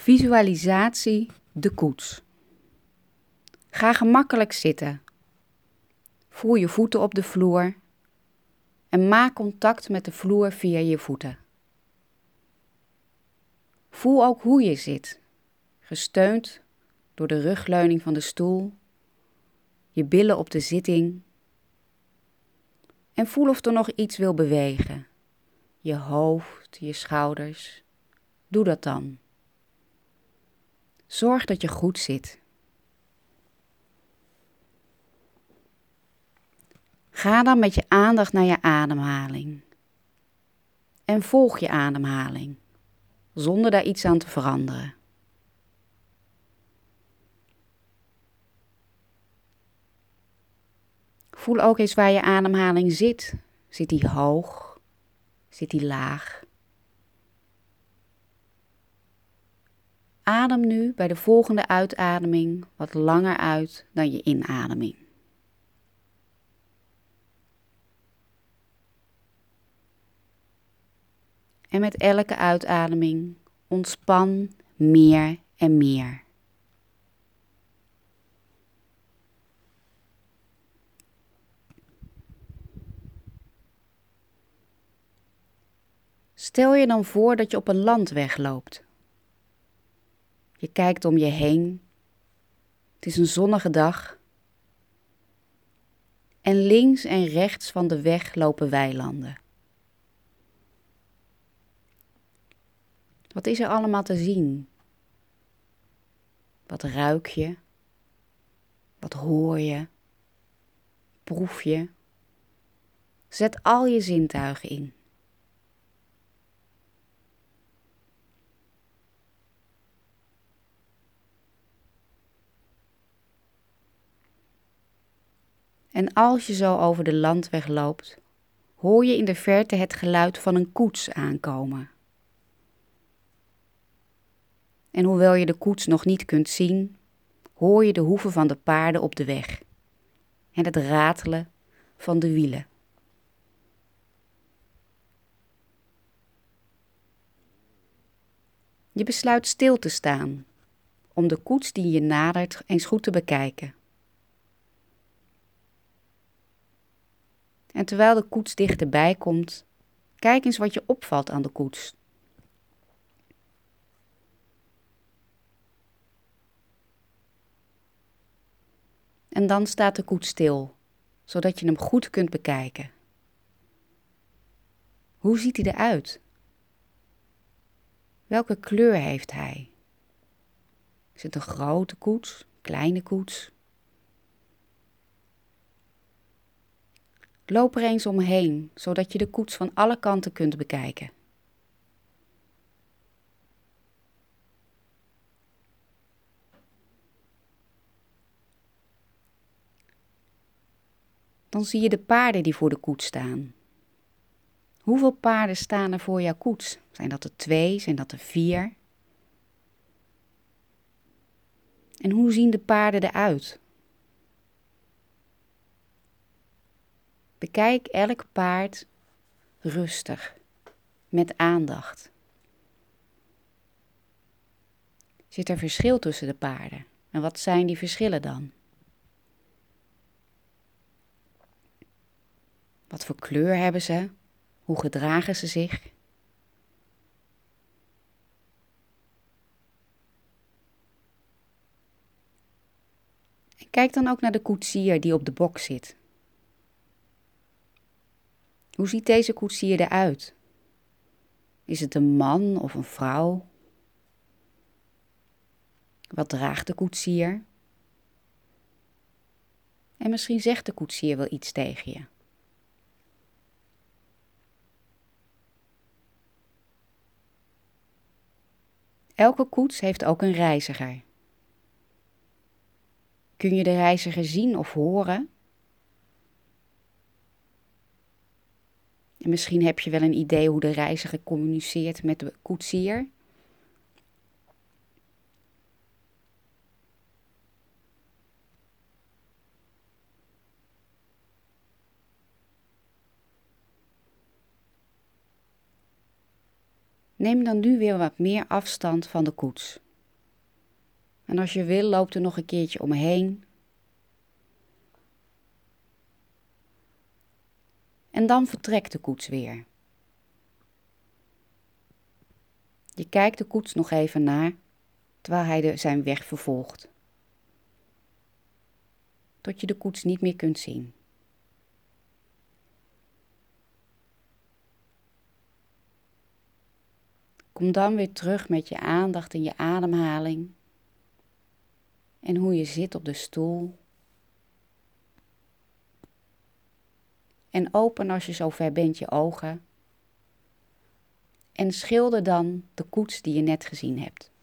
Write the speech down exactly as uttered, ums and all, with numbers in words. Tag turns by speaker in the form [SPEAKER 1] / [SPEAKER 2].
[SPEAKER 1] Visualisatie de koets. Ga gemakkelijk zitten. Voel je voeten op de vloer en maak contact met de vloer via je voeten. Voel ook hoe je zit, gesteund door de rugleuning van de stoel, je billen op de zitting. En voel of er nog iets wil bewegen. Je hoofd, je schouders. Doe dat dan. Zorg dat je goed zit. Ga dan met je aandacht naar je ademhaling. En volg je ademhaling, zonder daar iets aan te veranderen. Voel ook eens waar je ademhaling zit. Zit die hoog? Zit die laag? Adem nu bij de volgende uitademing wat langer uit dan je inademing. En met elke uitademing ontspan meer en meer. Stel je dan voor dat je op een landweg loopt. Je kijkt om je heen. Het is een zonnige dag. En links en rechts van de weg lopen weilanden. Wat is er allemaal te zien? Wat ruik je? Wat hoor je? Proef je? Zet al je zintuigen in. En als je zo over de landweg loopt, hoor je in de verte het geluid van een koets aankomen. En hoewel je de koets nog niet kunt zien, hoor je de hoeven van de paarden op de weg en het ratelen van de wielen. Je besluit stil te staan om de koets die je nadert eens goed te bekijken. En terwijl de koets dichterbij komt, kijk eens wat je opvalt aan de koets. En dan staat de koets stil, zodat je hem goed kunt bekijken. Hoe ziet hij eruit? Welke kleur heeft hij? Is het een grote koets, kleine koets? Loop er eens omheen, zodat je de koets van alle kanten kunt bekijken. Dan zie je de paarden die voor de koets staan. Hoeveel paarden staan er voor jouw koets? Zijn dat er twee? Zijn dat er vier? En hoe zien de paarden eruit? Bekijk elk paard rustig, met aandacht. Zit er verschil tussen de paarden? En wat zijn die verschillen dan? Wat voor kleur hebben ze? Hoe gedragen ze zich? En kijk dan ook naar de koetsier die op de bok zit. Hoe ziet deze koetsier eruit? Is het een man of een vrouw? Wat draagt de koetsier? En misschien zegt de koetsier wel iets tegen je. Elke koets heeft ook een reiziger. Kun je de reiziger zien of horen? En misschien heb je wel een idee hoe de reiziger communiceert met de koetsier. Neem dan nu weer wat meer afstand van de koets. En als je wil, loop er nog een keertje omheen. En dan vertrekt de koets weer. Je kijkt de koets nog even na, terwijl hij de, zijn weg vervolgt. Tot je de koets niet meer kunt zien. Kom dan weer terug met je aandacht en je ademhaling. En hoe je zit op de stoel. En open als je zover bent je ogen. En schilder dan de koets die je net gezien hebt.